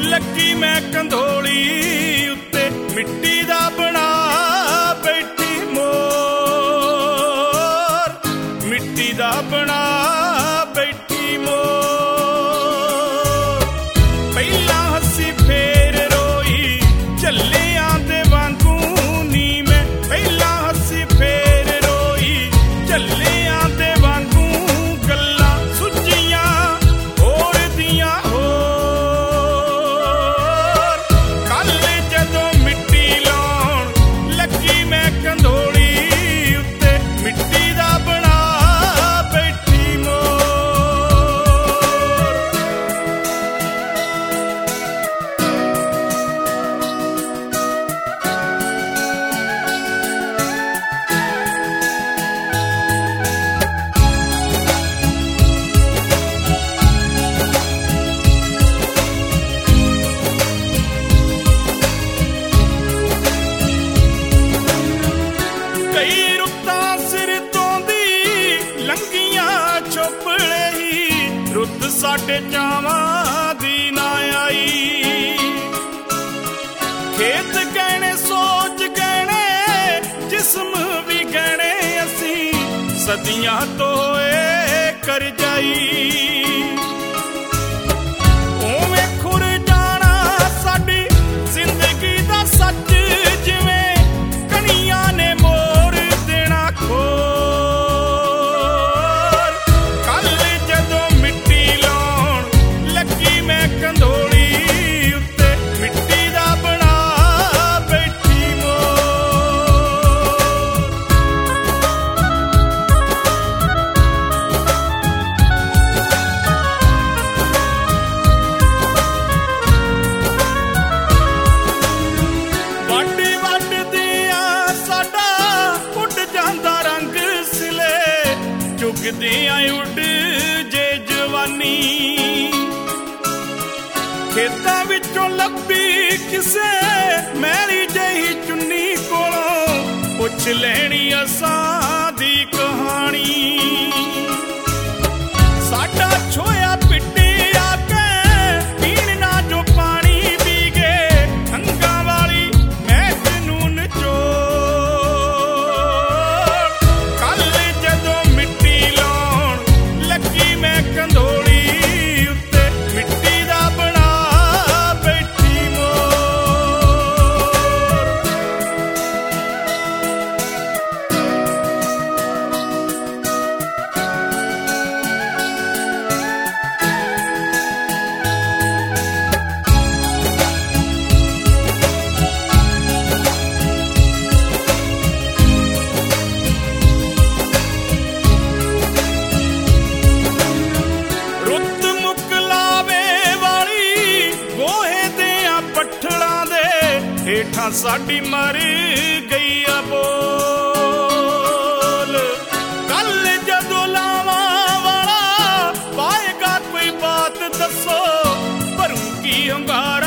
ਲੱਗੀ ਮੈਂ ਕੰਧੋਲੀ ਉੱਤੇ ਮਿੱਟੀ ਦਾ ਬਣਾ ਬੈਠੀ ਮੋਰ, ਮਿੱਟੀ ਦਾ ਬਣਾ ਬੈਠੀ ਮੋਰ। ਪਹਿਲਾਂ ਹੱਸੀ ਫੇਰ ਰੋਈ ਝੱਲਿਆਂ ਦੇ ਵਾਂਗੂ ਨੀ ਮੈਂ, ਪਹਿਲਾਂ ਹੱਸੀ ਫੇਰ ਰੋਈ ਝੱਲਿਆਂ ਦੇ ਵਾਂਗੂ। ਗੱਲਾਂ ਸੁੱਜੀਆਂ ਹੋਰ ਦੀਆਂ ਹੋਰ, ਕੱਲ ਜਦੋਂ ਮਿੱਟੀ ਲਾਉਣ ਲੱਗੀ ਮੈਂ ਕੰਧੋਲੀ ਉੱਤੇ ਮਿੱਟੀ ਦਾ ਬਣਾ ਬੈਠੀ ਮੋਰ। ਕਈ ਰੁੱਤਾਂ ਸਿਰ ਤੋਂ ਦੀ ਲੰਘੀਆਂ ਚੋਪੜੇ ਹੀ, ਰੁੱਤ ਸਾਡੇ ਚਾਵਾਂ ਦੀ ਨਾ ਆਈ। ਖੇਤ ਗਹਿਣੇ ਸੋਚ ਗਹਿਣੇ ਜਿਸਮ ਵੀ ਗਹਿਣੇ, ਅਸੀਂ ਸਦੀਆਂ ਤੋਂ ਹੋਏ ਕਰਜ਼ਾਈ। ਉਵੇਂ ਖੁਰ ਜਾਣਾ ਸਾਡੀ ਜ਼ਿੰਦਗੀ ਦਾ ਸੱਚ, ਜਿਵੇਂ ਕਣੀਆਂ ਨੇ ਮੋਰ ਦੇਣਾ ਖੋਰ। ਕੱਲ ਜਦੋਂ ਮਿੱਟੀ ਲਾਉਣ ਲੱਗੀ ਮੈਂ ਕੰਧੋਲੀ ਉੱਤੇ ਮਿੱਟੀ ਦਾ ਬਣਾ ਬੈਠੀ ਮੋਰ। ਵਾਢੀ ਵੱਢਦਿਆਂ ਸਾਡਾ ਉੱਡ ਜਾਂਦਾ ਰੰਗ ਸਿਲੇ, ਚੁਗਦਿਆਂ ਉੱਡ ਜੇ ਜਵਾਨੀ। ਖੇਤਾਂ ਵਿੱਚੋਂ ਲੱਭੀ ਕਿਸੇ ਮੈਲੀ ਜਿਹੀ ਚੁੰਨੀ ਕੋਲੋਂ, ਪੁੱਛ ਲੈਣੀ ਅਸਾਂ ਦੀ ਕਹਾਣੀ। ਸਾਡਾ ਛੋਇਆ ਪਿੱਟਿਆ ਕੇ ਪੀਣ ਨਾ ਜੋ ਪਾਣੀ ਪੀ ਗਏ, ਅੰਗਾਂ ਵਾਲੀ ਮਹਿਕ ਨੂੰ ਨਿਚੋੜ। ਕੱਲ ਜਦੋਂ ਮਿੱਟੀ ਲਾਉਣ ਲੱਗੀ ਮੈਂ ਕੰਧੋਲੀ ਉੱਤੇ ਮਿੱਟੀ ਦਾ ਬਣਾ ਬੈਠੀ ਮੋਰ। ਰੁੱਤ ਮੁਕਲਾਵੇ ਵਾਲੀ ਗੋਹੇ ਦਿਆਂ ਪੱਠਲਾਂ ਦੇ ਹੇਠਾਂ ਸਾਡੀ ਮਰ ਗਈ ਆ ਬੋਲ। ਕੱਲ ਜਦੋਂ ਲਾਵਾਂ ਵਾਲਾ ਪਾਏਗਾ ਕੋਈ ਬਾਤ ਦੱਸੋ, ਭਰੂ ਕੀ ਹੰਗਾਰਾ